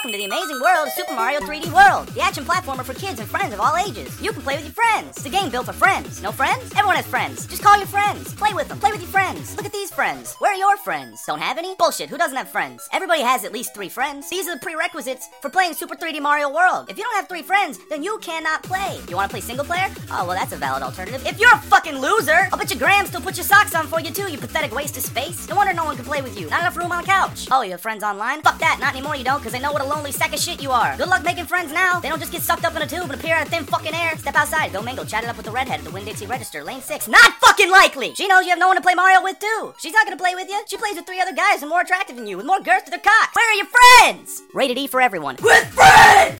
Welcome to the amazing world of Super Mario 3D World, the action platformer for kids and friends of all ages. You can play with your friends. It's a game built for friends. No friends? Everyone has friends. Just call your friends. Play with them. Play with your friends. Look at these friends. Where are your friends? Don't have any? Bullshit, who doesn't have friends? Everybody has at least 3 friends. These are the prerequisites for playing Super 3D Mario World. If you don't have 3 friends, then you cannot play. You want to play single player? Oh, well, that's a valid alternative. If you're a fucking loser, I'll bet your Graham still put your socks on for you too, you pathetic waste of space. No wonder no one can play with you. Not enough room on the couch. Oh, you have friends online? Fuck that, not anymore you don't, because they know what a lonely sack of shit you are. Good luck making friends now. They don't just get sucked up in a tube and appear out of thin fucking air. Step outside, go mingle, chat it up with the redhead at the Winn-Dixie Register, lane 6. Not fucking likely! She knows you have no one to play Mario with too. She's not gonna play with you. She plays with 3 other guys who are more attractive than you, with more girth to their cocks. Where are your friends? Rated E for everyone. With friends!